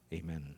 Amen.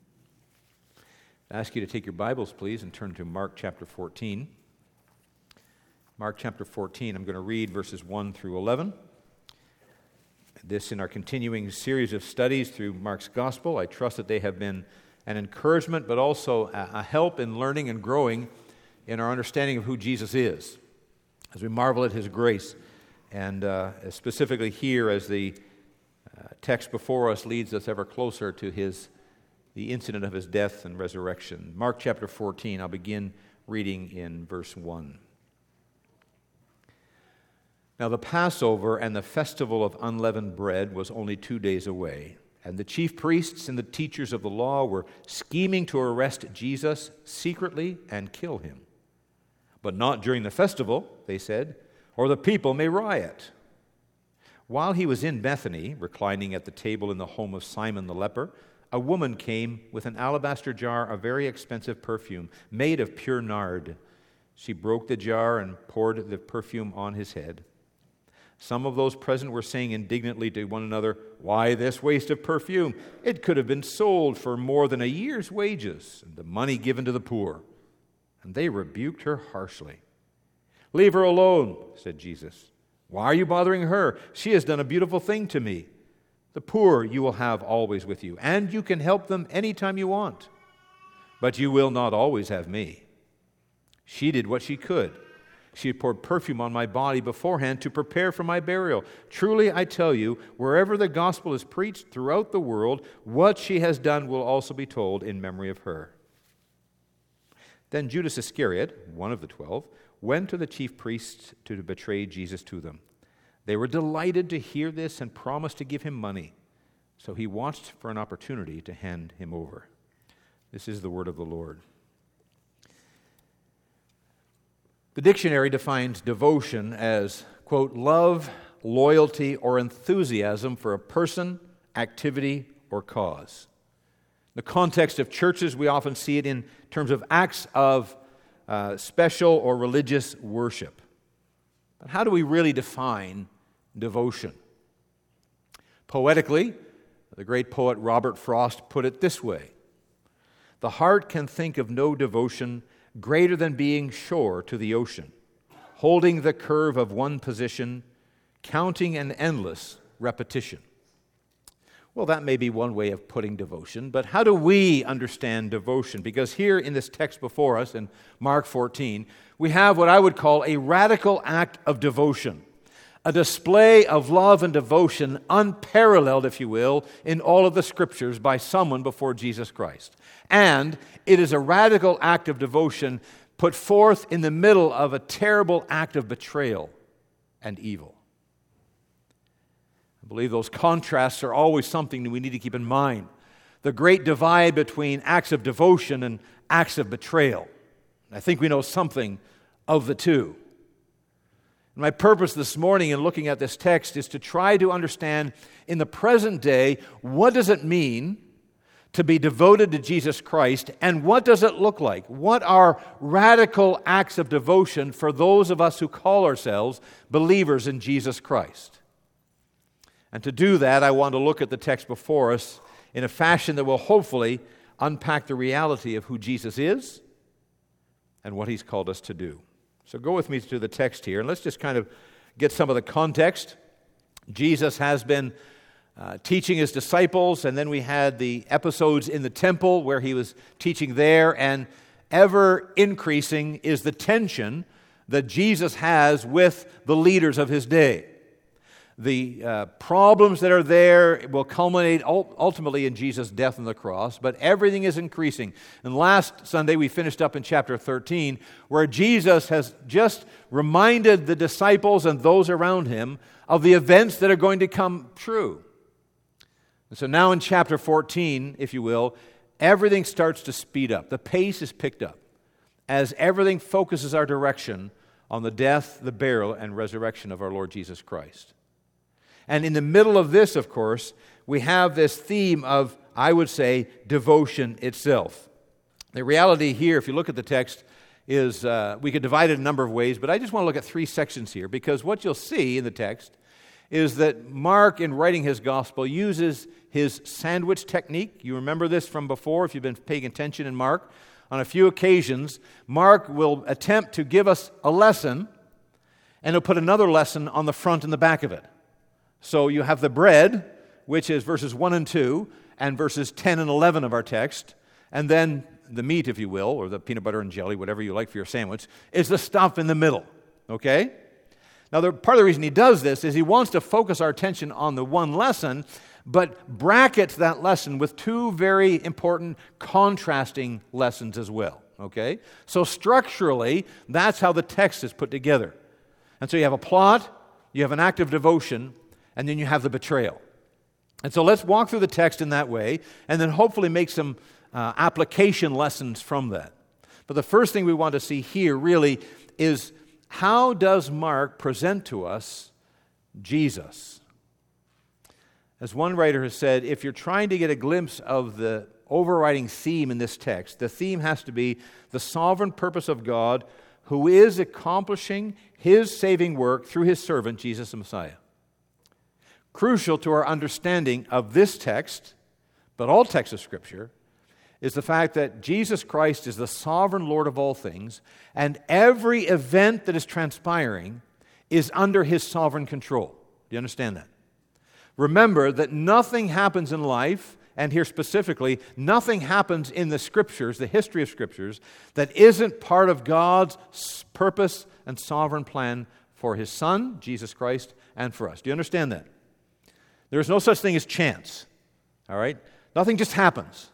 I ask you to take your Bibles, please, and turn to Mark chapter 14. Mark chapter 14, I'm going to read verses 1 through 11. This in our continuing series of studies through Mark's Gospel. I trust that they have been an encouragement, but also a help in learning and growing in our understanding of who Jesus is, as we marvel at His grace, and specifically here as the text before us leads us ever closer to the incident of His death and resurrection. Mark chapter 14, I'll begin reading in verse 1. Now the Passover and the festival of unleavened bread was only 2 days away, and the chief priests and the teachers of the law were scheming to arrest Jesus secretly and kill Him. But not during the festival, they said, or the people may riot. While He was in Bethany, reclining at the table in the home of Simon the leper, a woman came with an alabaster jar of very expensive perfume made of pure nard. She broke the jar and poured the perfume on His head. Some of those present were saying indignantly to one another, "Why this waste of perfume? It could have been sold for more than a year's wages, and the money given to the poor." And they rebuked her harshly. "Leave her alone," said Jesus. "Why are you bothering her? She has done a beautiful thing to me. The poor you will have always with you, and you can help them any time you want. But you will not always have me. She did what she could. She had poured perfume on my body beforehand to prepare for my burial. Truly, I tell you, wherever the gospel is preached throughout the world, what she has done will also be told in memory of her." Then Judas Iscariot, one of the 12, went to the chief priests to betray Jesus to them. They were delighted to hear this and promised to give him money. So he watched for an opportunity to hand him over. This is the word of the Lord. The dictionary defines devotion as, quote, love, loyalty, or enthusiasm for a person, activity, or cause. In the context of churches, we often see it in terms of acts of special or religious worship. But how do we really define devotion? Poetically, the great poet Robert Frost put it this way: "The heart can think of no devotion greater than being shore to the ocean, holding the curve of one position, counting an endless repetition." Well, that may be one way of putting devotion, but how do we understand devotion? Because here in this text before us, in Mark 14, we have what I would call a radical act of devotion, a display of love and devotion unparalleled, if you will, in all of the Scriptures by someone before Jesus Christ. And it is a radical act of devotion put forth in the middle of a terrible act of betrayal and evil. I believe those contrasts are always something that we need to keep in mind. The great divide between acts of devotion and acts of betrayal. I think we know something of the two. My purpose this morning in looking at this text is to try to understand in the present day, what does it mean to be devoted to Jesus Christ, and what does it look like? What are radical acts of devotion for those of us who call ourselves believers in Jesus Christ? And to do that, I want to look at the text before us in a fashion that will hopefully unpack the reality of who Jesus is and what He's called us to do. So go with me to the text here, and let's just kind of get some of the context. Jesus has been teaching His disciples, and then we had the episodes in the temple where He was teaching there, and ever increasing is the tension that Jesus has with the leaders of His day. The problems that are there will culminate ultimately in Jesus' death on the cross, but everything is increasing. And last Sunday we finished up in chapter 13, where Jesus has just reminded the disciples and those around Him of the events that are going to come true. And so now in chapter 14, if you will, everything starts to speed up. The pace is picked up as everything focuses our direction on the death, the burial, and resurrection of our Lord Jesus Christ. And in the middle of this, of course, we have this theme of, I would say, devotion itself. The reality here, if you look at the text, is we could divide it a number of ways, but I just want to look at three sections here, because what you'll see in the text is that Mark, in writing his gospel, uses his sandwich technique. You remember this from before if you've been paying attention in Mark. On a few occasions, Mark will attempt to give us a lesson, and he'll put another lesson on the front and the back of it. So you have the bread, which is verses 1 and 2, and verses 10 and 11 of our text, and then the meat, if you will, or the peanut butter and jelly, whatever you like for your sandwich, is the stuff in the middle, okay? Now, part of the reason he does this is he wants to focus our attention on the one lesson, but brackets that lesson with two very important contrasting lessons as well, okay? So structurally, that's how the text is put together. And so you have a plot, you have an act of devotion, and then you have the betrayal. And so let's walk through the text in that way, and then hopefully make some application lessons from that. But the first thing we want to see here really is, how does Mark present to us Jesus? As one writer has said, if you're trying to get a glimpse of the overriding theme in this text, the theme has to be the sovereign purpose of God who is accomplishing His saving work through His servant, Jesus the Messiah. Crucial to our understanding of this text, but all texts of Scripture, is the fact that Jesus Christ is the sovereign Lord of all things, and every event that is transpiring is under His sovereign control. Do you understand that? Remember that nothing happens in life, and here specifically, nothing happens in the Scriptures, the history of Scriptures, that isn't part of God's purpose and sovereign plan for His Son, Jesus Christ, and for us. Do you understand that? There is no such thing as chance, all right? Nothing just happens.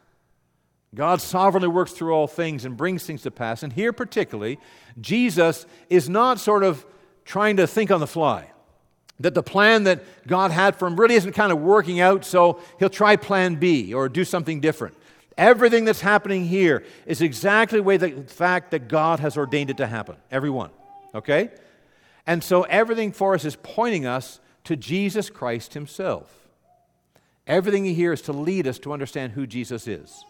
God sovereignly works through all things and brings things to pass. And here particularly, Jesus is not sort of trying to think on the fly. That the plan that God had for him really isn't kind of working out, so he'll try plan B or do something different. Everything that's happening here is exactly the fact that God has ordained it to happen. Every one. Okay? And so everything for us is pointing us to Jesus Christ Himself. Everything here is to lead us to understand who Jesus is.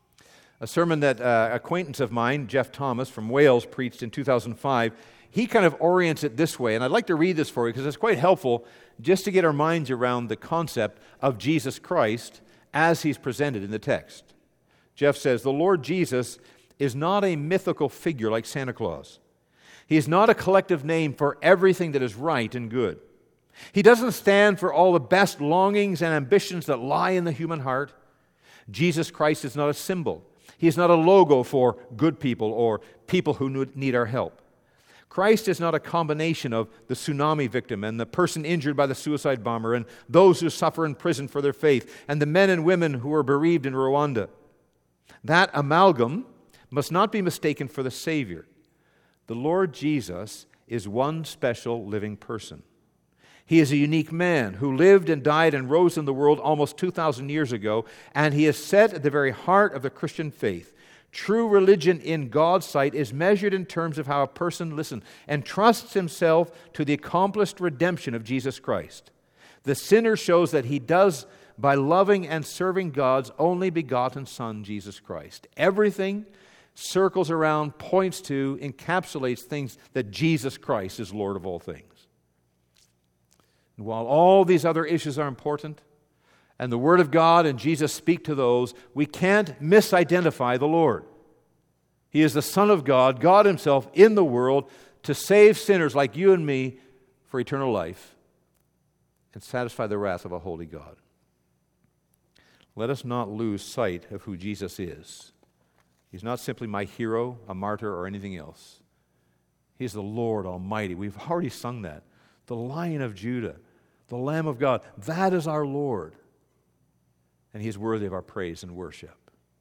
A sermon that an acquaintance of mine, Jeff Thomas from Wales, preached in 2005, he kind of orients it this way, and I'd like to read this for you because it's quite helpful just to get our minds around the concept of Jesus Christ as He's presented in the text. Jeff says, the Lord Jesus is not a mythical figure like Santa Claus. He is not a collective name for everything that is right and good. He doesn't stand for all the best longings and ambitions that lie in the human heart. Jesus Christ is not a symbol. He is not a logo for good people or people who need our help. Christ is not a combination of the tsunami victim and the person injured by the suicide bomber and those who suffer in prison for their faith and the men and women who were bereaved in Rwanda. That amalgam must not be mistaken for the Savior. The Lord Jesus is one special living person. He is a unique man who lived and died and rose in the world almost 2,000 years ago, and He is set at the very heart of the Christian faith. True religion in God's sight is measured in terms of how a person, entrusts himself to the accomplished redemption of Jesus Christ. The sinner shows that he does by loving and serving God's only begotten Son, Jesus Christ. Everything circles around, points to, encapsulates things that Jesus Christ is Lord of all things. And while all these other issues are important, and the Word of God and Jesus speak to those, we can't misidentify the Lord. He is the Son of God, God Himself in the world, to save sinners like you and me for eternal life and satisfy the wrath of a holy God. Let us not lose sight of who Jesus is. He's not simply my hero, a martyr, or anything else. He's the Lord Almighty. We've already sung that. The Lion of Judah, the Lamb of God. That is our Lord. And He is worthy of our praise and worship.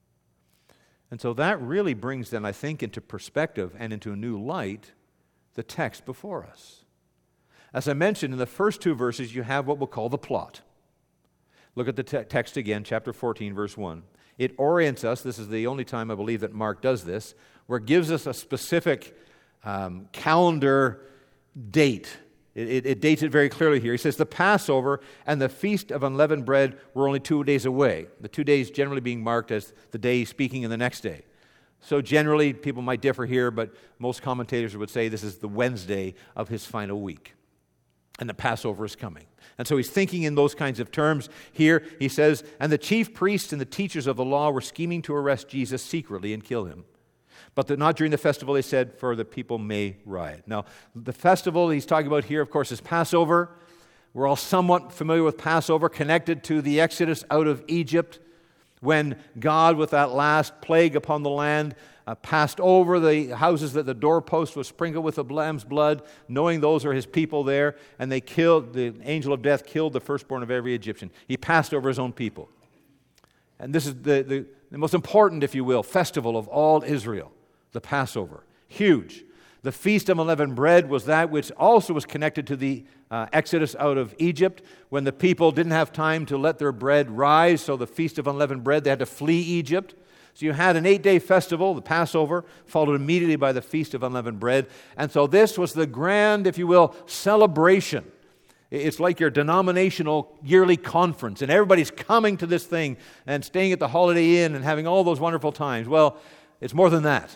And so that really brings then, I think, into perspective and into a new light the text before us. As I mentioned, in the first two verses, you have what we'll call the plot. Look at the text again, chapter 14, verse 1. It orients us, this is the only time I believe that Mark does this, where it gives us a specific calendar date. It dates it very clearly here. He says, the Passover and the Feast of Unleavened Bread were only 2 days away. The 2 days generally being marked as the day speaking and the next day. So generally, people might differ here, but most commentators would say this is the Wednesday of His final week. and the Passover is coming. And so he's thinking in those kinds of terms here. He says, and the chief priests and the teachers of the law were scheming to arrest Jesus secretly and kill him. But not during the festival, they said, for the people may riot. Now, the festival he's talking about here, of course, is Passover. We're all somewhat familiar with Passover, connected to the Exodus out of Egypt, when God, with that last plague upon the land, passed over the houses that the doorpost was sprinkled with the lamb's blood, knowing those are his people there, and the angel of death killed the firstborn of every Egyptian. He passed over his own people. And this is the most important, if you will, festival of all Israel, the Passover. Huge. The Feast of Unleavened Bread was that which also was connected to the Exodus out of Egypt, when the people didn't have time to let their bread rise, so the Feast of Unleavened Bread, they had to flee Egypt. So you had an 8-day festival, the Passover, followed immediately by the Feast of Unleavened Bread. And so this was the grand, if you will, celebration. It's like your denominational yearly conference, and everybody's coming to this thing and staying at the Holiday Inn and having all those wonderful times. Well, it's more than that.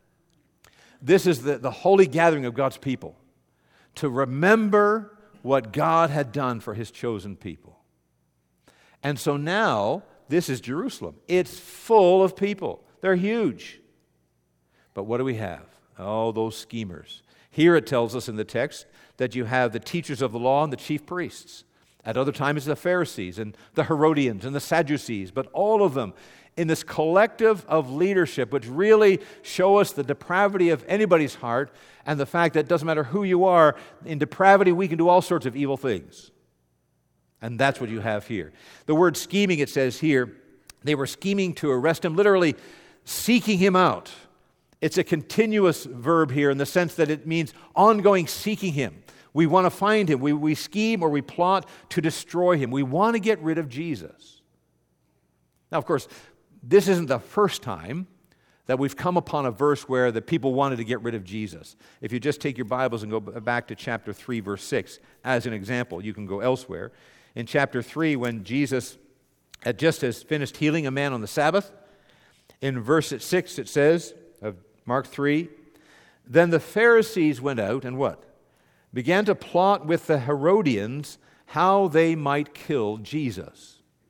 This is the holy gathering of God's people to remember what God had done for his chosen people. And so now, this is Jerusalem. It's full of people. They're huge. But what do we have? Oh, those schemers. Here it tells us in the text that you have the teachers of the law and the chief priests. At other times, the Pharisees and the Herodians and the Sadducees. But all of them in this collective of leadership, which really show us the depravity of anybody's heart and the fact that it doesn't matter who you are, in depravity we can do all sorts of evil things. And that's what you have here. The word scheming, it says here, they were scheming to arrest him, literally seeking him out. It's a continuous verb here in the sense that it means ongoing seeking him. We want to find him. We scheme or we plot to destroy him. We want to get rid of Jesus. Now, of course, this isn't the first time that we've come upon a verse where the people wanted to get rid of Jesus. If you just take your Bibles and go back to chapter 3, verse 6, as an example, you can go elsewhere. In chapter 3, when Jesus had just finished healing a man on the Sabbath, in verse 6 it says, of Mark 3, then the Pharisees went out and what? Began to plot with the Herodians how they might kill Jesus.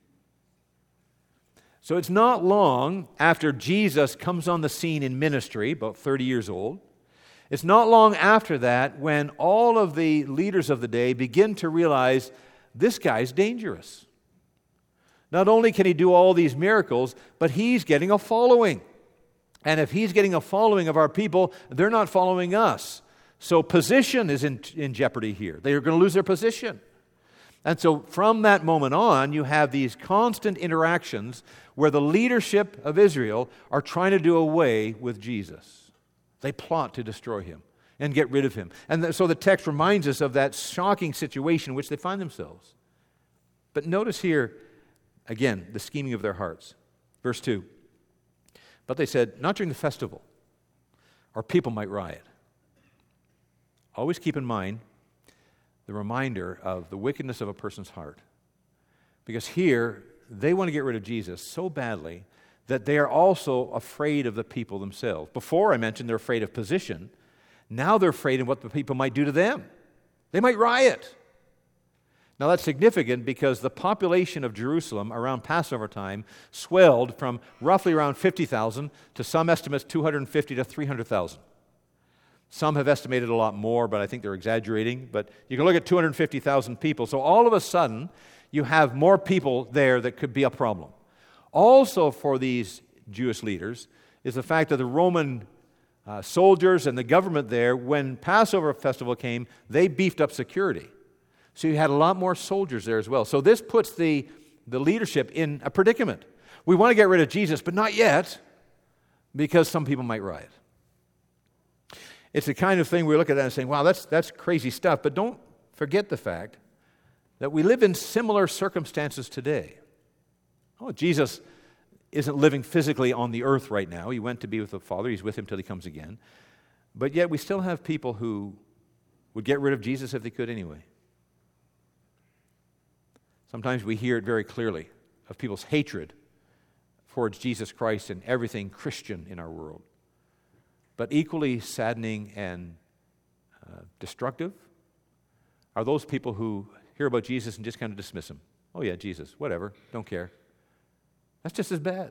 So it's not long after Jesus comes on the scene in ministry, about 30 years old. It's not long after that when all of the leaders of the day begin to realize this guy's dangerous. Not only can he do all these miracles, but he's getting a following. And if he's getting a following of our people, they're not following us. So position is in jeopardy here. They are going to lose their position. And so from that moment on, you have these constant interactions where the leadership of Israel are trying to do away with Jesus. They plot to destroy him and get rid of him. And so the text reminds us of that shocking situation in which they find themselves. But notice here, again, the scheming of their hearts. Verse 2. But they said, not during the festival, or people might riot. Always keep in mind the reminder of the wickedness of a person's heart. Because here, they want to get rid of Jesus so badly that they are also afraid of the people themselves. Before I mentioned they're afraid of position. Now they're afraid of what the people might do to them. They might riot. Now that's significant because the population of Jerusalem around Passover time swelled from roughly around 50,000 to some estimates 250 to 300,000. Some have estimated a lot more, but I think they're exaggerating. But you can look at 250,000 people. So all of a sudden, you have more people there that could be a problem. Also for these Jewish leaders is the fact that the Roman soldiers and the government there, when Passover festival came, they beefed up security. So you had a lot more soldiers there as well. So this puts the leadership in a predicament. We want to get rid of Jesus, but not yet, because some people might riot. It's the kind of thing we look at that and saying, wow, that's crazy stuff. But don't forget the fact that we live in similar circumstances today. Oh, Jesus isn't living physically on the earth right now. He went to be with the Father. He's with him till he comes again. But yet we still have people who would get rid of Jesus if they could anyway. Sometimes we hear it very clearly of people's hatred towards Jesus Christ and everything Christian in our world. But equally saddening and destructive are those people who hear about Jesus and just kind of dismiss him. Oh yeah, Jesus, whatever, don't care. That's just as bad.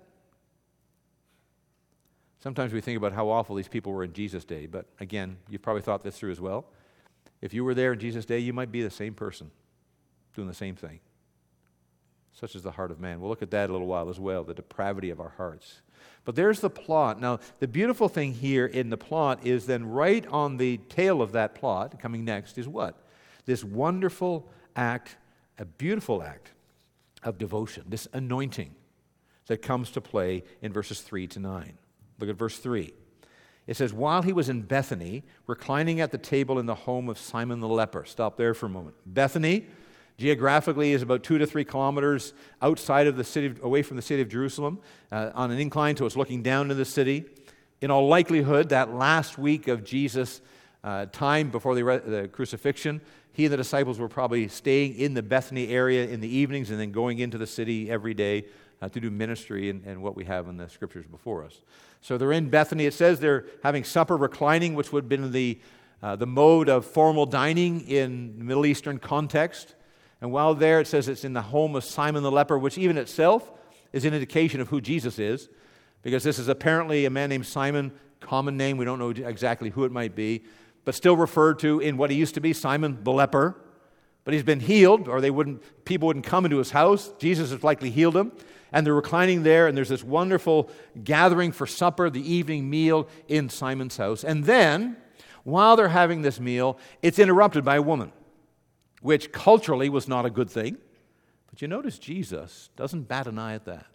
Sometimes we think about how awful these people were in Jesus' day, but again, you've probably thought this through as well. If you were there in Jesus' day, you might be the same person, doing the same thing. Such is the heart of man. We'll look at that a little while as well, the depravity of our hearts. But there's the plot. Now, the beautiful thing here in the plot is then right on the tail of that plot, coming next, is what? This wonderful act, a beautiful act of devotion, this anointing that comes to play in verses 3 to 9. Look at verse 3. It says, while he was in Bethany, reclining at the table in the home of Simon the leper. Stop there for a moment. Bethany, geographically, is about 2 to 3 kilometers outside of the city, away from the city of Jerusalem, on an incline, so it's looking down to the city. In all likelihood, that last week of Jesus' time before the crucifixion, he and the disciples were probably staying in the Bethany area in the evenings and then going into the city every day to do ministry and what we have in the scriptures before us. So they're in Bethany. It says they're having supper, reclining, which would have been the mode of formal dining in the Middle Eastern context. And while there, it says it's in the home of Simon the leper, which even itself is an indication of who Jesus is, because this is apparently a man named Simon, common name. We don't know exactly who it might be, but still referred to in what he used to be, Simon the leper. But he's been healed, or people wouldn't come into his house. Jesus has likely healed him. And they're reclining there, and there's this wonderful gathering for supper, the evening meal in Simon's house. And then, while they're having this meal, it's interrupted by a woman, which culturally was not a good thing. But you notice Jesus doesn't bat an eye at that.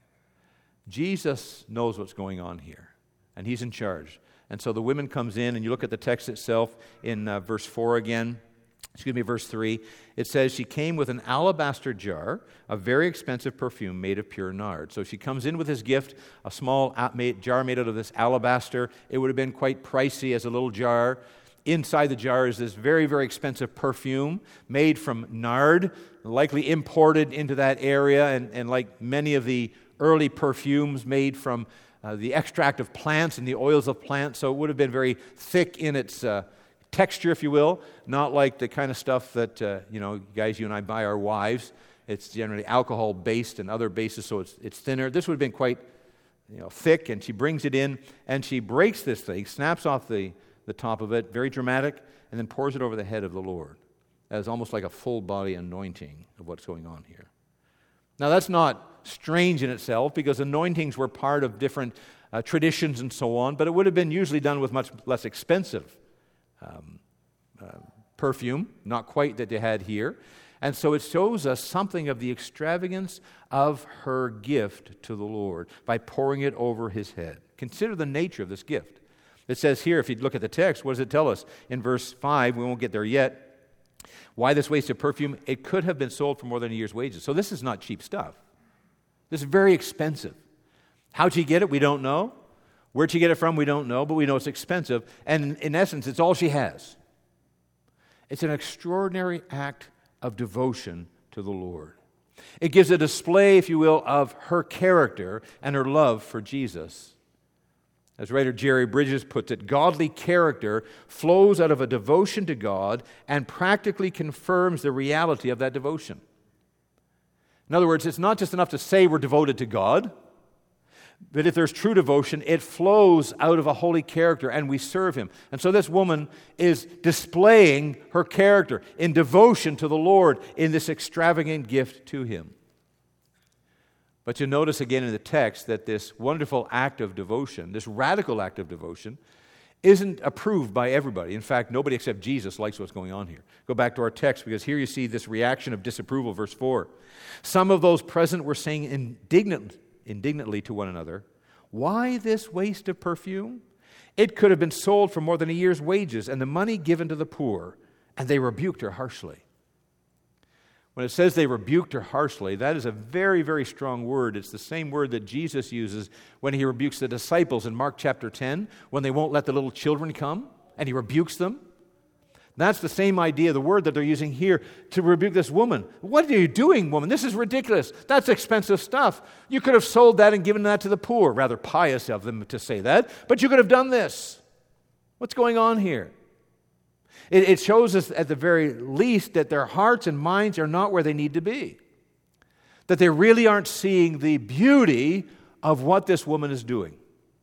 Jesus knows what's going on here, and he's in charge. And so the woman comes in, and you look at the text itself in verse 4 again. Verse 3, it says, she came with an alabaster jar, a very expensive perfume made of pure nard. So she comes in with his gift, a small jar made out of this alabaster. It would have been quite pricey as a little jar. Inside the jar is this very, very expensive perfume made from nard, likely imported into that area, and like many of the early perfumes made from the extract of plants and the oils of plants. So it would have been very thick in its texture, if you will, not like the kind of stuff that, guys, you and I buy our wives. It's generally alcohol-based and other bases, so it's thinner. This would have been quite, thick, and she brings it in, and she breaks this thing, snaps off the top of it, very dramatic, and then pours it over the head of the Lord as almost like a full-body anointing of what's going on here. Now, that's not strange in itself, because anointings were part of different traditions and so on, but it would have been usually done with much less expensive perfume, not quite that they had here. And so it shows us something of the extravagance of her gift to the Lord by pouring it over his head. Consider the nature of this gift. It says here, if you look at the text, what does it tell us? In verse 5, we won't get there yet. Why this waste of perfume? It could have been sold for more than a year's wages. So this is not cheap stuff. This is very expensive. How'd she get it? We don't know. Where'd she get it from? We don't know, but we know it's expensive. And in essence, it's all she has. It's an extraordinary act of devotion to the Lord. It gives a display, if you will, of her character and her love for Jesus. As writer Jerry Bridges puts it, godly character flows out of a devotion to God and practically confirms the reality of that devotion. In other words, it's not just enough to say we're devoted to God, but if there's true devotion, it flows out of a holy character, and we serve him. And so this woman is displaying her character in devotion to the Lord in this extravagant gift to him. But you notice again in the text that this wonderful act of devotion, this radical act of devotion, isn't approved by everybody. In fact, nobody except Jesus likes what's going on here. Go back to our text, because here you see this reaction of disapproval, verse 4. Some of those present were saying indignantly to one another, "Why this waste of perfume? It could have been sold for more than a year's wages and the money given to the poor." And they rebuked her harshly. When it says they rebuked her harshly, that is a very, very strong word. It's the same word that Jesus uses when he rebukes the disciples in Mark chapter 10, when they won't let the little children come, and he rebukes them. That's the same idea, the word that they're using here to rebuke this woman. What are you doing, woman? This is ridiculous. That's expensive stuff. You could have sold that and given that to the poor. Rather pious of them to say that, but you could have done this. What's going on here? It shows us at the very least that their hearts and minds are not where they need to be. That they really aren't seeing the beauty of what this woman is doing.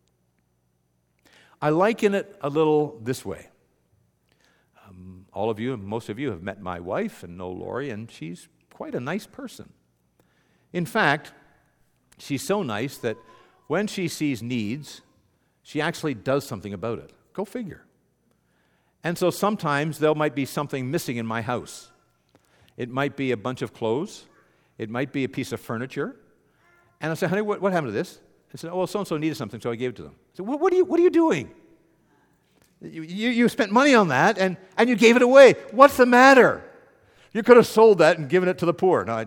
I liken it a little this way. All of you, most of you have met my wife and know Lori, and she's quite a nice person. In fact, she's so nice that when she sees needs, she actually does something about it. Go figure. And so sometimes there might be something missing in my house. It might be a bunch of clothes. It might be a piece of furniture. And I say, honey, what happened to this? I said, oh, well, so-and-so needed something, so I gave it to them. I said, what are you doing? You spent money on that, and you gave it away. What's the matter? You could have sold that and given it to the poor. No,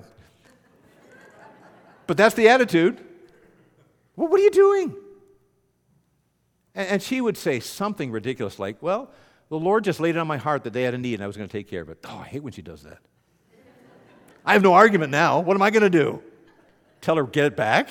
but that's the attitude. Well, what are you doing? And she would say something ridiculous like, well, the Lord just laid it on my heart that they had a need and I was going to take care of it. Oh, I hate when she does that. I have no argument now. What am I going to do? Tell her, get it back?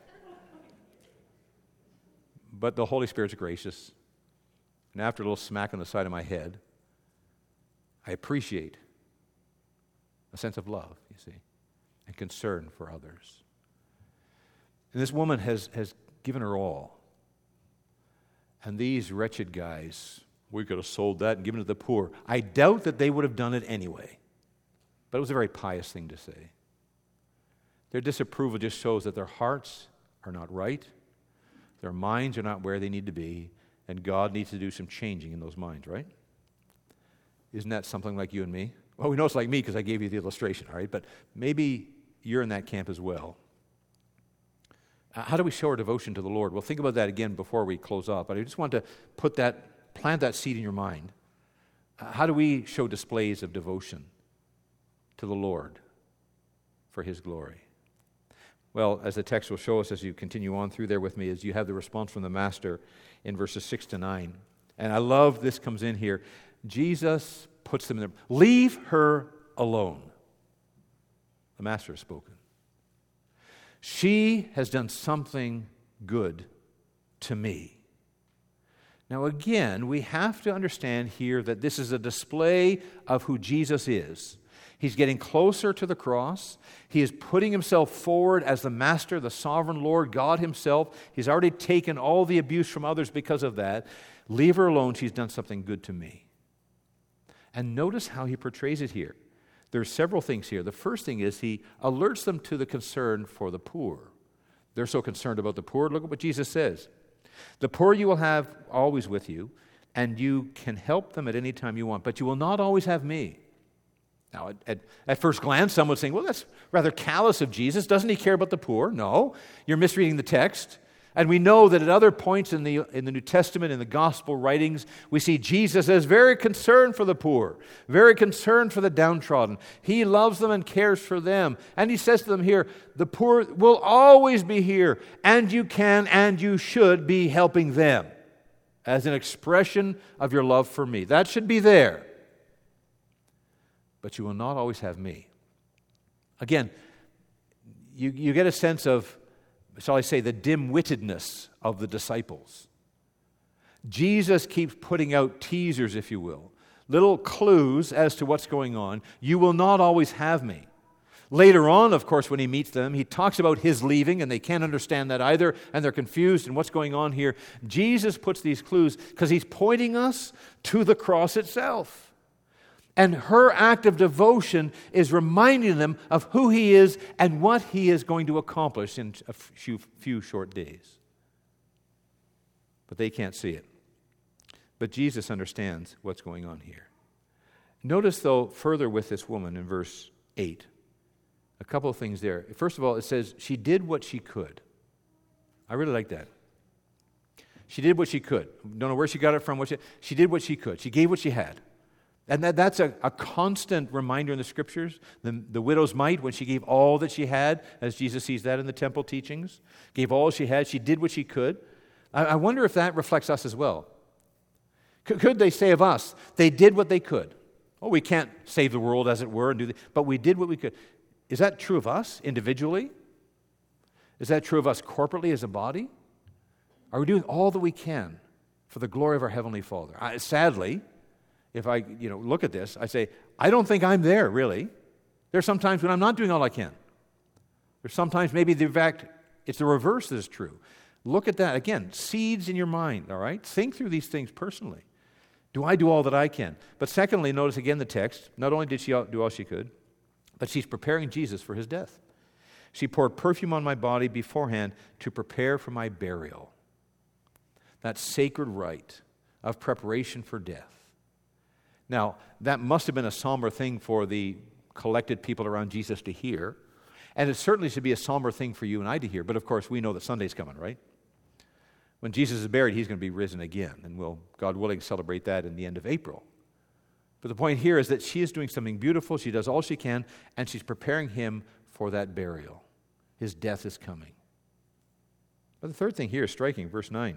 But the Holy Spirit's gracious. And after a little smack on the side of my head, I appreciate a sense of love, you see, and concern for others. And this woman has given her all. And these wretched guys, we could have sold that and given it to the poor. I doubt that they would have done it anyway. But it was a very pious thing to say. Their disapproval just shows that their hearts are not right, their minds are not where they need to be, and God needs to do some changing in those minds, right? Isn't that something like you and me? Well, we know it's like me because I gave you the illustration, all right? But maybe you're in that camp as well. How do we show our devotion to the Lord? Well, think about that again before we close off. But I just want to plant that seed in your mind. How do we show displays of devotion to the Lord for His glory? Well, as the text will show us as you continue on through there with me, is you have the response from the Master in verses 6 to 9. And I love this comes in here. Jesus puts them in there. Leave her alone. The Master has spoken. She has done something good to me. Now again, we have to understand here that this is a display of who Jesus is. He's getting closer to the cross. He is putting himself forward as the Master, the sovereign Lord, God himself. He's already taken all the abuse from others because of that. Leave her alone. She's done something good to me. And notice how he portrays it here. There's several things here. The first thing is he alerts them to the concern for the poor. They're so concerned about the poor. Look at what Jesus says. The poor you will have always with you, and you can help them at any time you want, but you will not always have me. Now, at first glance, some would think, well, that's rather callous of Jesus. Doesn't he care about the poor? No. You're misreading the text. And we know that at other points in the New Testament, in the gospel writings, we see Jesus as very concerned for the poor, very concerned for the downtrodden. He loves them and cares for them. And he says to them here, the poor will always be here, and you can and you should be helping them as an expression of your love for me. That should be there. But you will not always have me. Again, you get a sense of, shall I say, the dim-wittedness of the disciples. Jesus keeps putting out teasers, if you will, little clues as to what's going on. You will not always have me. Later on, of course, when he meets them, he talks about his leaving, and they can't understand that either, and they're confused in what's going on here. Jesus puts these clues because he's pointing us to the cross itself. And her act of devotion is reminding them of who he is and what he is going to accomplish in a few short days. But they can't see it. But Jesus understands what's going on here. Notice, though, further with this woman in verse 8, a couple of things there. First of all, it says she did what she could. I really like that. She did what she could. Don't know where she got it from. She did what she could. She gave what she had. And that's a constant reminder in the Scriptures. The widow's mite, when she gave all that she had, as Jesus sees that in the temple teachings, gave all she had, she did what she could. I wonder if that reflects us as well. Could they say of us, they did what they could? Oh, we can't save the world, as it were, but we did what we could. Is that true of us individually? Is that true of us corporately as a body? Are we doing all that we can for the glory of our Heavenly Father? Sadly, if I look at this, I say, I don't think I'm there, really. There's some times when I'm not doing all I can. There's sometimes maybe, in fact, it's the reverse that is true. Look at that. Again, seeds in your mind, all right? Think through these things personally. Do I do all that I can? But secondly, notice again the text. Not only did she do all she could, but she's preparing Jesus for his death. She poured perfume on my body beforehand to prepare for my burial. That sacred rite of preparation for death. Now, that must have been a somber thing for the collected people around Jesus to hear. And it certainly should be a somber thing for you and I to hear. But of course, we know that Sunday's coming, right? When Jesus is buried, he's going to be risen again. And we'll, God willing, celebrate that in the end of April. But the point here is that she is doing something beautiful. She does all she can, and she's preparing him for that burial. His death is coming. But the third thing here is striking, verse 9.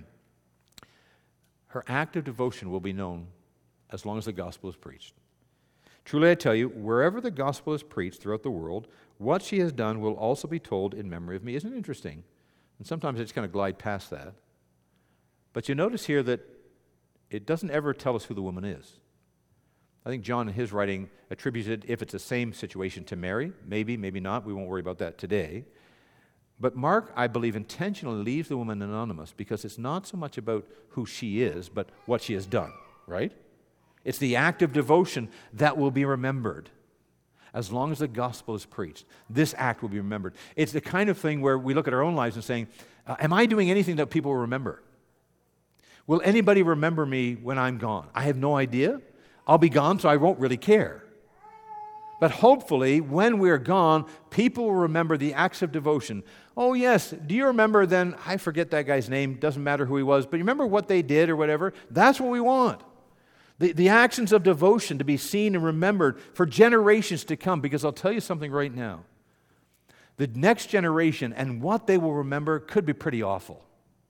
Her act of devotion will be known as long as the gospel is preached. Truly I tell you, wherever the gospel is preached throughout the world, what she has done will also be told in memory of me. Isn't it interesting? And sometimes I just kind of glide past that. But you notice here that it doesn't ever tell us who the woman is. I think John in his writing attributes it, if it's the same situation, to Mary. Maybe, maybe not. We won't worry about that today. But Mark, I believe, intentionally leaves the woman anonymous because it's not so much about who she is, but what she has done, right? It's the act of devotion that will be remembered. As long as the gospel is preached, this act will be remembered. It's the kind of thing where we look at our own lives and saying, am I doing anything that people will remember? Will anybody remember me when I'm gone? I have no idea. I'll be gone, so I won't really care. But hopefully, when we're gone, people will remember the acts of devotion. Oh, yes, do you remember then, I forget that guy's name, doesn't matter who he was, but you remember what they did or whatever? That's what we want. The actions of devotion to be seen and remembered for generations to come, because I'll tell you something right now. The next generation and what they will remember could be pretty awful.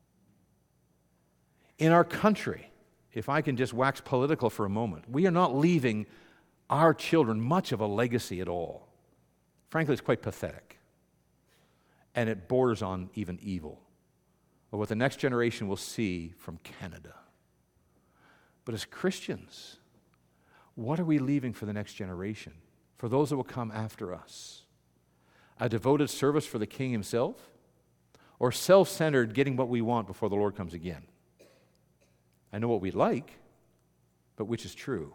In our country, if I can just wax political for a moment, we are not leaving our children much of a legacy at all. Frankly, it's quite pathetic. And it borders on even evil of what the next generation will see from Canada. But as Christians, what are we leaving for the next generation, for those that will come after us? A devoted service for the King himself, or self-centered getting what we want before the Lord comes again? I know what we'd like, but which is true?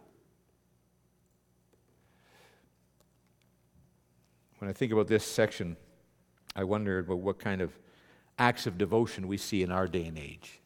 When I think about this section, I wonder about what kind of acts of devotion we see in our day and age.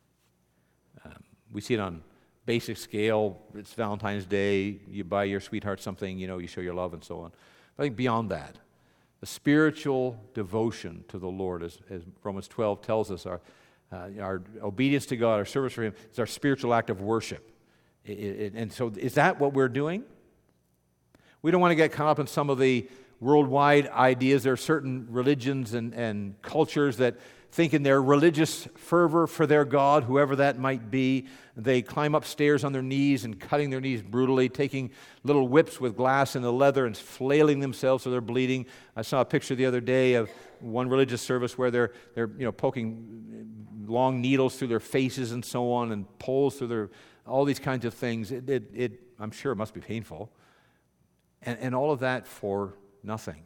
We see it on basic scale. It's Valentine's Day. You buy your sweetheart something, you show your love and so on. But I think beyond that, the spiritual devotion to the Lord, as Romans 12 tells us, our obedience to God, our service for him, is our spiritual act of worship. And so is that what we're doing? We don't want to get caught up in some of the worldwide ideas. There are certain religions and cultures that think in their religious fervor for their God, whoever that might be, they climb upstairs on their knees and cutting their knees brutally, taking little whips with glass in the leather and flailing themselves so they're bleeding. I saw a picture the other day of one religious service where they're poking long needles through their faces and so on, and poles through all these kinds of things. I'm sure it must be painful. And all of that for nothing.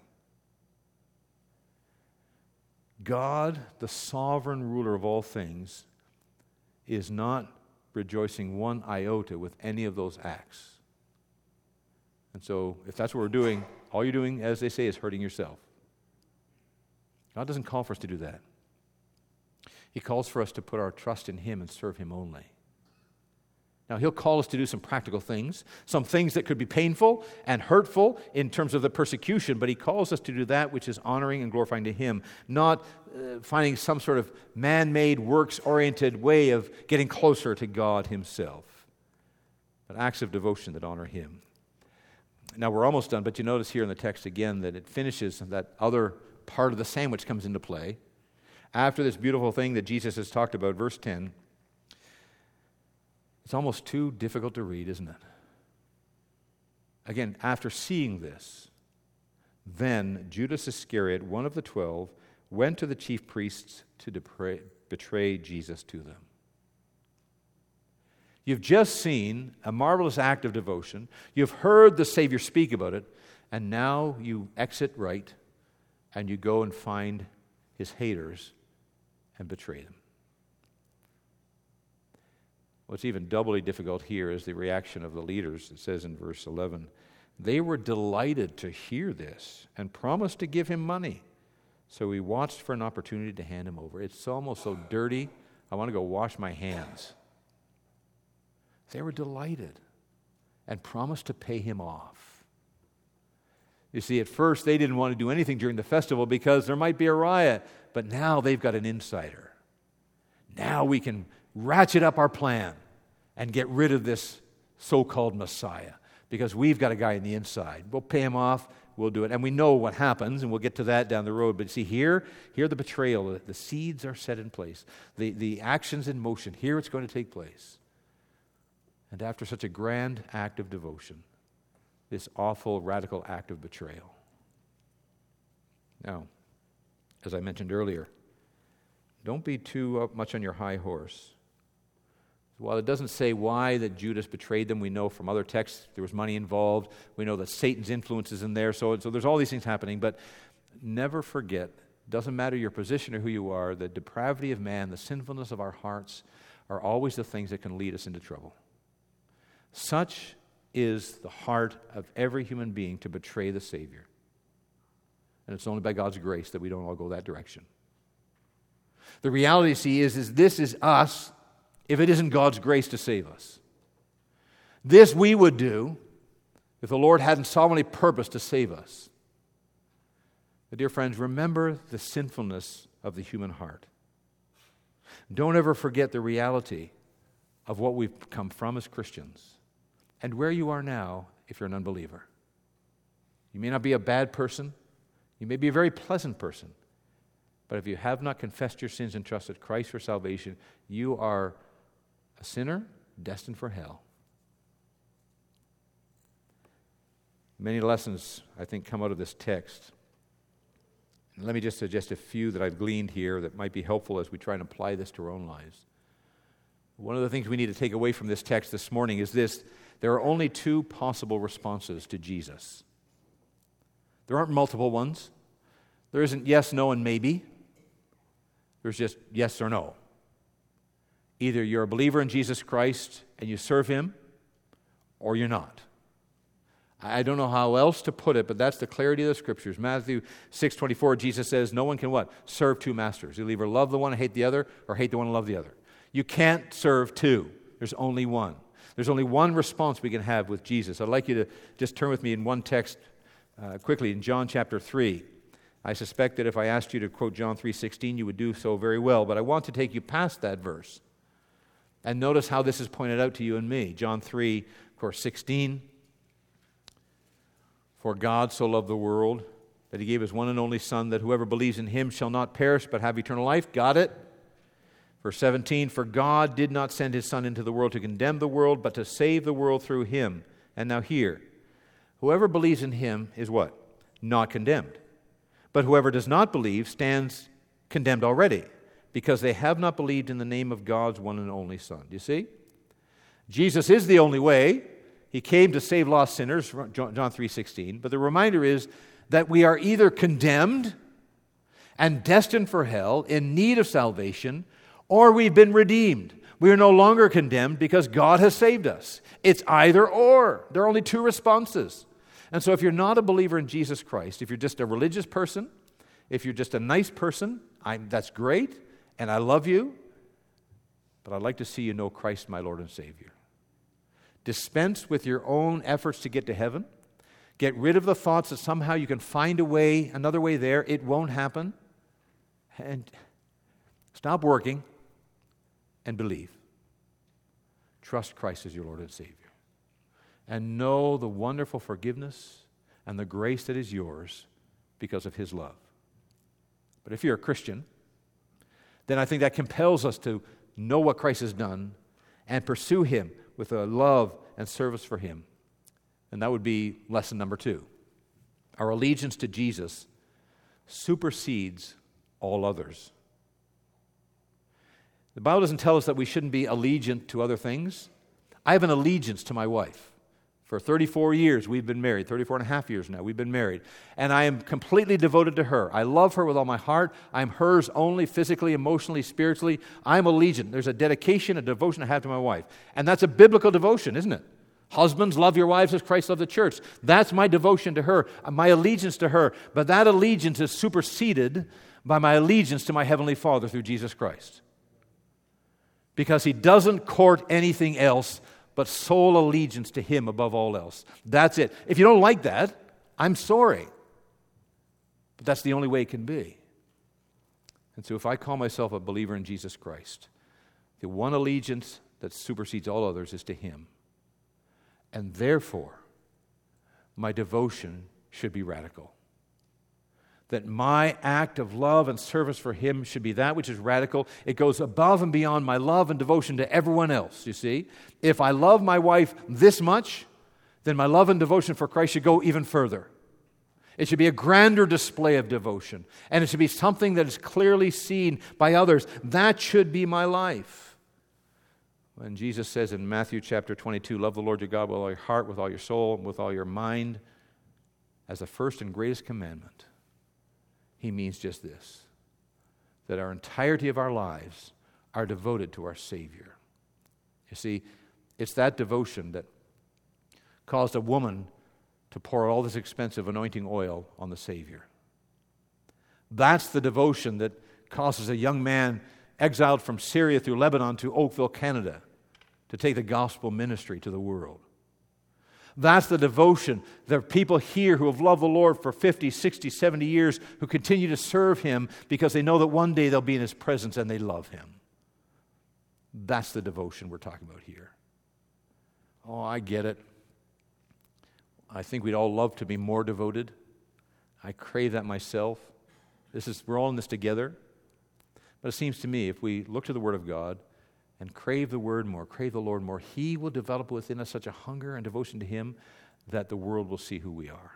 God, the sovereign ruler of all things, is not rejoicing one iota with any of those acts. And so, if that's what we're doing, all you're doing, as they say, is hurting yourself. God doesn't call for us to do that. He calls for us to put our trust in him and serve him only. Now, he'll call us to do some practical things, some things that could be painful and hurtful in terms of the persecution, but he calls us to do that which is honoring and glorifying to him, not finding some sort of man-made, works-oriented way of getting closer to God himself, but acts of devotion that honor him. Now, we're almost done, but you notice here in the text again that it finishes, that other part of the sandwich comes into play. After this beautiful thing that Jesus has talked about, verse 10, it's almost too difficult to read, isn't it? Again, after seeing this, then Judas Iscariot, one of the 12, went to the chief priests to betray Jesus to them. You've just seen a marvelous act of devotion. You've heard the Savior speak about it, and now you exit right and you go and find his haters and betray them. What's even doubly difficult here is the reaction of the leaders. It says in verse 11, they were delighted to hear this and promised to give him money. So he watched for an opportunity to hand him over. It's almost so dirty, I want to go wash my hands. They were delighted and promised to pay him off. You see, at first they didn't want to do anything during the festival because there might be a riot, but now they've got an insider. Now we can ratchet up our plan and get rid of this so-called Messiah because we've got a guy on the inside. We'll pay him off, we'll do it. And we know what happens, and we'll get to that down the road. But see, here the betrayal, the seeds are set in place. The action's in motion. Here it's going to take place. And after such a grand act of devotion, this awful, radical act of betrayal. Now, as I mentioned earlier, don't be too much on your high horse. While it doesn't say why that Judas betrayed them, we know from other texts there was money involved. We know that Satan's influence is in there. So there's all these things happening. But never forget, doesn't matter your position or who you are, the depravity of man, the sinfulness of our hearts are always the things that can lead us into trouble. Such is the heart of every human being to betray the Savior. And it's only by God's grace that we don't all go that direction. The reality, see, is this is us if it isn't God's grace to save us. This we would do if the Lord hadn't sovereignly purposed to save us. But dear friends, remember the sinfulness of the human heart. Don't ever forget the reality of what we've come from as Christians and where you are now if you're an unbeliever. You may not be a bad person. You may be a very pleasant person. But if you have not confessed your sins and trusted Christ for salvation, you are a sinner destined for hell. Many lessons, I think, come out of this text. And let me just suggest a few that I've gleaned here that might be helpful as we try and apply this to our own lives. One of the things we need to take away from this text this morning is this: there are only two possible responses to Jesus. There aren't multiple ones. There isn't yes, no, and maybe. There's just yes or no. Either you're a believer in Jesus Christ and you serve Him, or you're not. I don't know how else to put it, but that's the clarity of the Scriptures. Matthew 6:24, Jesus says, no one can what? Serve two masters. You'll either love the one and hate the other, or hate the one and love the other. You can't serve two. There's only one. There's only one response we can have with Jesus. I'd like you to just turn with me in one text quickly, in John chapter 3. I suspect that if I asked you to quote John 3:16, you would do so very well, but I want to take you past that verse. And notice how this is pointed out to you and me. John 3, of course, 16. For God so loved the world that He gave His one and only Son, that whoever believes in Him shall not perish but have eternal life. Got it? Verse 17, for God did not send His Son into the world to condemn the world, but to save the world through Him. And now here, whoever believes in Him is what? Not condemned. But whoever does not believe stands condemned already, because they have not believed in the name of God's one and only Son. Do you see? Jesus is the only way. He came to save lost sinners, John 3:16. But the reminder is that we are either condemned and destined for hell, in need of salvation, or we've been redeemed. We are no longer condemned because God has saved us. It's either or. There are only two responses. And so if you're not a believer in Jesus Christ, if you're just a religious person, if you're just a nice person, that's great, and I love you, but I'd like to see you know Christ, my Lord and Savior. Dispense with your own efforts to get to heaven. Get rid of the thoughts that somehow you can find a way, another way there. It won't happen. And stop working and believe. Trust Christ as your Lord and Savior. And know the wonderful forgiveness and the grace that is yours because of His love. But if you're a Christian, then I think that compels us to know what Christ has done and pursue Him with a love and service for Him. And that would be lesson number 2. Our allegiance to Jesus supersedes all others. The Bible doesn't tell us that we shouldn't be allegiant to other things. I have an allegiance to my wife. For 34 years we've been married, 34 and a half years now we've been married. And I am completely devoted to her. I love her with all my heart. I'm hers only, physically, emotionally, spiritually. I'm allegiant. There's a dedication, a devotion I have to my wife. And that's a biblical devotion, isn't it? Husbands, love your wives as Christ loved the church. That's my devotion to her, my allegiance to her. But that allegiance is superseded by my allegiance to my Heavenly Father through Jesus Christ. Because He doesn't court anything else but sole allegiance to Him above all else. That's it. If you don't like that, I'm sorry. But that's the only way it can be. And so if I call myself a believer in Jesus Christ, the one allegiance that supersedes all others is to Him. And therefore, my devotion should be radical. That my act of love and service for Him should be that which is radical. It goes above and beyond my love and devotion to everyone else, you see. If I love my wife this much, then my love and devotion for Christ should go even further. It should be a grander display of devotion. And it should be something that is clearly seen by others. That should be my life. When Jesus says in Matthew chapter 22, love the Lord your God with all your heart, with all your soul, and with all your mind, as the first and greatest commandment, He means just this, that our entirety of our lives are devoted to our Savior. You see, it's that devotion that caused a woman to pour all this expensive anointing oil on the Savior. That's the devotion that causes a young man exiled from Syria through Lebanon to Oakville, Canada, to take the gospel ministry to the world. That's the devotion. There are people here who have loved the Lord for 50, 60, 70 years who continue to serve Him because they know that one day they'll be in His presence and they love Him. That's the devotion we're talking about here. Oh, I get it. I think we'd all love to be more devoted. I crave that myself. We're all in this together. But it seems to me if we look to the Word of God and crave the Word more, crave the Lord more, He will develop within us such a hunger and devotion to Him that the world will see who we are.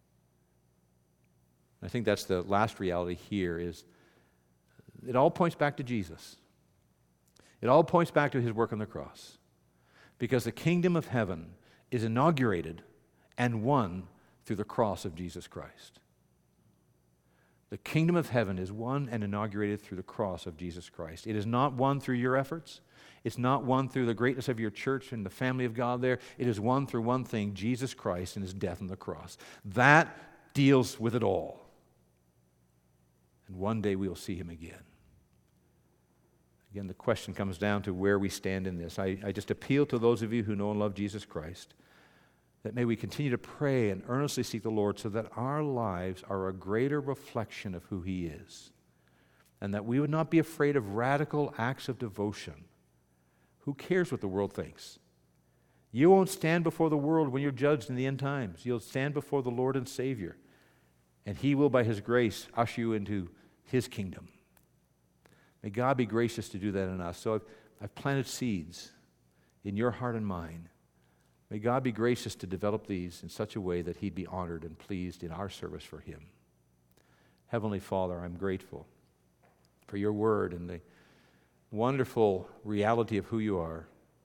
I think that's the last reality here is it all points back to Jesus. It all points back to His work on the cross. Because the kingdom of heaven is inaugurated and won through the cross of Jesus Christ. The kingdom of heaven is won and inaugurated through the cross of Jesus Christ. It is not won through your efforts. It's not won through the greatness of your church and the family of God there. It is won through one thing, Jesus Christ and His death on the cross. That deals with it all. And one day we will see Him again. Again, the question comes down to where we stand in this. I just appeal to those of you who know and love Jesus Christ that may we continue to pray and earnestly seek the Lord so that our lives are a greater reflection of who He is. And that we would not be afraid of radical acts of devotion. Who cares what the world thinks? You won't stand before the world when you're judged in the end times. You'll stand before the Lord and Savior. And He will, by His grace, usher you into His kingdom. May God be gracious to do that in us. So I've planted seeds in your heart and mind. May God be gracious to develop these in such a way that He'd be honored and pleased in our service for Him. Heavenly Father, I'm grateful for your word and the wonderful reality of who you are.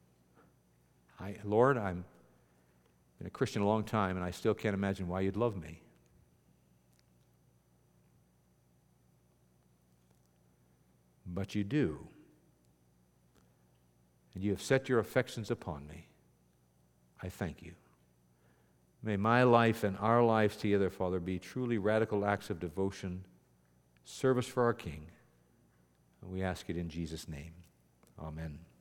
Lord, I've been a Christian a long time, and I still can't imagine why you'd love me. But you do. And you have set your affections upon me. I thank you. May my life and our lives together, Father, be truly radical acts of devotion, service for our King. And we ask it in Jesus' name. Amen.